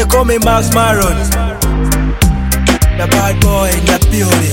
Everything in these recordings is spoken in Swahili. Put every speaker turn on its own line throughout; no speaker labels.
call me Max Maron, the bad boy in the building.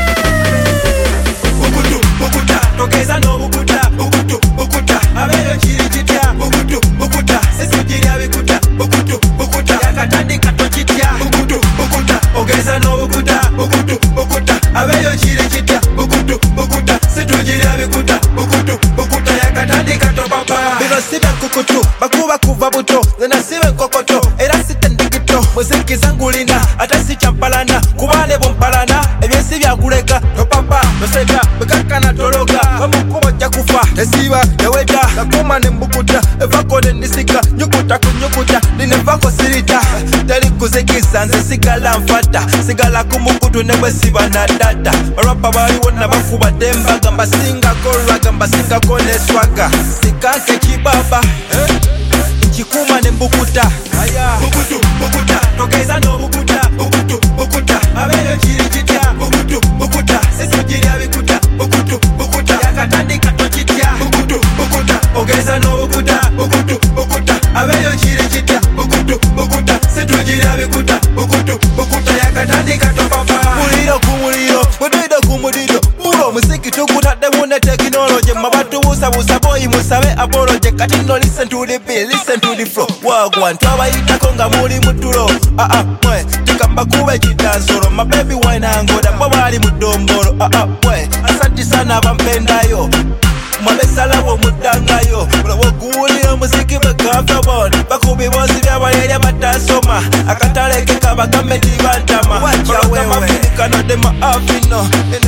Bukutu, bukuta, tokeza no bukuta, bukutu, bukuta, abeyo chiri chitya, bukutu, bukuta, sesu jiri abikuta, bukutu, bukuta, yakatandi kato chitya, bukutu, bukuta, ogeza no bukuta, bukutu, bukuta, abeyo chiri chitya, bukutu, bukuta, sesu jiri abikuta, bukutu, bukuta, yakatandi kato papa. Bino sibe kukutu, bakuba kuva buto, zena sibe kokoto, era sitendikito, muziki zangulina, ata si champalana, kubane bompalana, ebyesi byakuleka, no papa, no seta, bekakana tologa, bamukubo jakufa, esiba, yaweta, nakuma nembukuta, evako nenisika, nyukuta kunyukuta, ninevako sirita, tali kuzekisa, nze sigala mfata, sigala kumukutu newe siba na data, marapa baliwona bakuba demba, gamba singa korwa, gamba singa kone swaga, sikake chibaba, chikuma nembukuta, bukutu, bukuta, tokeza no bukuta, bukutu, bukuta, abeyo chiri chitya, bukutu, bukuta, sesu jiri abikuta, bukutu, bukuta, yakatandi kato chitya, bukutu, bukuta, ogeza no bukuta, bukutu, bukuta, abeyo chiri chitya, bukutu, bukuta, sesu jiri abikuta, bukutu, bukuta, yakatandi kato papa. Muliro kumuliro, mudido kumuliro, puro musiki tukutadde mune technology, mabatu busa boy musabe apology, kati no listen to the beat, listen to the flow, wagwan, twabayitako nga muli mutulo, mwe, tikamba kube chidansoro, my baby wine angoda, mwabali mudomboro, mwe, asanti sana abampendayo, mwabesalawo mudangayo, mulawoguwulira muziki bwekava bon, bakubi bosi byabalelya batasoma, akataleke kabagambe tibantama, mulawogamafirikano dema afino,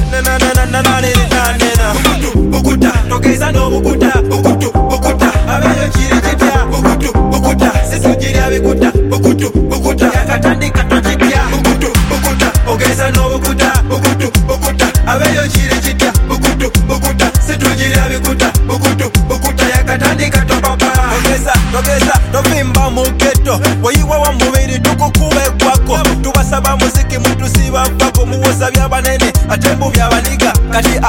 bukutu, bukuta, tokeza no bukuta, bukutu, bukuta, abeyo chiri chitya, bukutu, bukuta, sesu jiri abikuta, bukutu, bukuta, yakatandi kato chitya, bukutu, bukuta, ogeza no bukuta, bukutu, bukuta, abeyo chiri chitya, bukutu, bukuta, sesu jiri abikuta, bukutu, bukuta, yakatandi kato papa. Tokeza, novimba mugeto, wayiwa wa mubiri tukukube kwako, tubasaba muziki mutu siba vako, muwosa byabanene, atembu byabaniga, kati